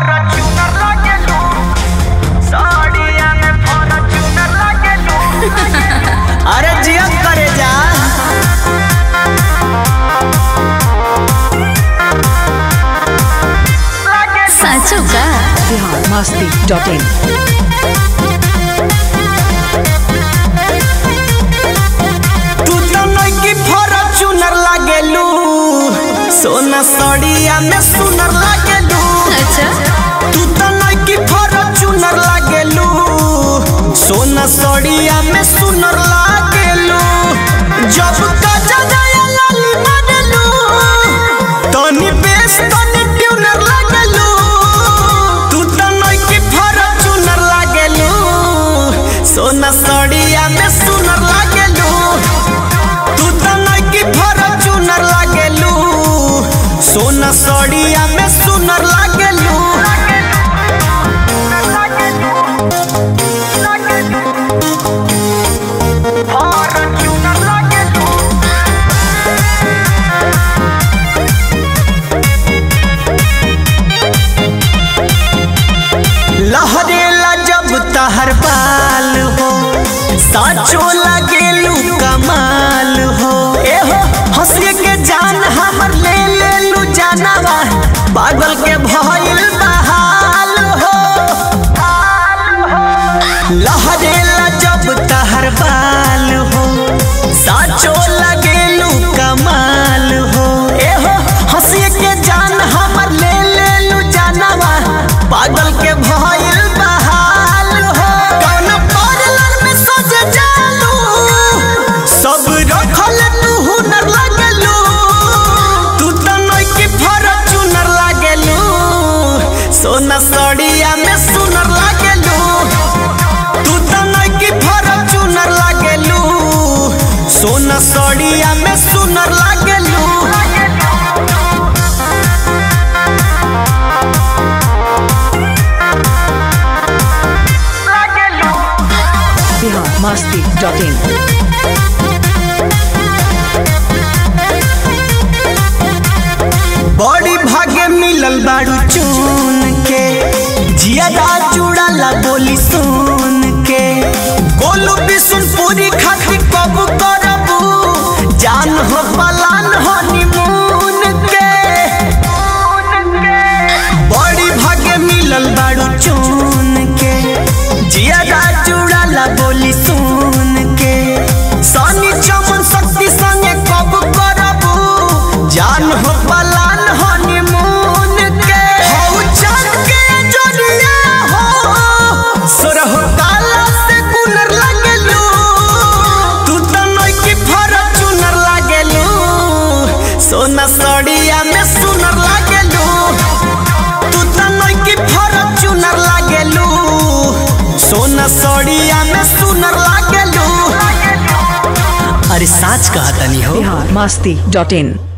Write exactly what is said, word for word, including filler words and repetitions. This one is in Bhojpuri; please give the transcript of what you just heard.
अरे जिया करे जा साचो का बिहार मस्ती डॉट इन। तू तो नई फॉर्च्यूनर लागेलू, सोना सड़िया में सुनर लागेलू। अच्छा तू तो नई फॉर्च्यूनर लागेलू, सोना सड़िया में सुनर लागेलू। जब काजा जाया लाली मारेलू, तनी बेस तनी ट्यूनर लागेलू। तू तो नई फॉर्च्यूनर लागेलू, सोना सड़िया में सुनर लागेलू। तू तो नई फॉर्च्यूनर लागेलू, सोना सड़िया में सुनर लागेलू। लहरेला जब तहर बाल हो, साचो लागेलू कमाल हो। ए हो हंसी के जान हमर ले लेलू जानवा, पागल के भइल बहाल हो। लहरेला जब तहर बाल हो, साचो लागेलू कमाल हो। ए हो हंसी के जान हमर ले लेलू जानवा, पागल के भइल बहाल हो। कौन पार्लर में सज जालू, सब रखल तू हुनर लागेलू। तू तो नई फॉर्च्यूनर लागेलू, सोना सड़िया में सुनर लागेलू। तू तो नई फॉर्च्यूनर लागेलू, सोना सड़िया में सुनर लागेलू। Bihar Masti dot in. बड़ी भागे मिलल बारू चून के, जियादा जुड़ाला बोली सुन के। गोलू बिशुनपुरी खातिर कब करबू, जान हो पलान हनीमून के। बड़ी भागे मिलल बारू चून के, जियादा जुड़ाला बोली सुन के। सनी चमन शक्ति संगे कब करबू, जान हो पलान हनीमून के। हौ चाँद के जोड़िया हो, सोरहो काला से गुनर लागेलू। तू तो नई फॉर्च्यूनर लागेलू, सोना सड़िया में सुनर लागेलू। तू तो नई फॉर्च्यूनर लागेलू, सोना सड़िया में सुनर लागेलू। अरे साच कहा तनी हो। बिहार मस्ती डॉट इन।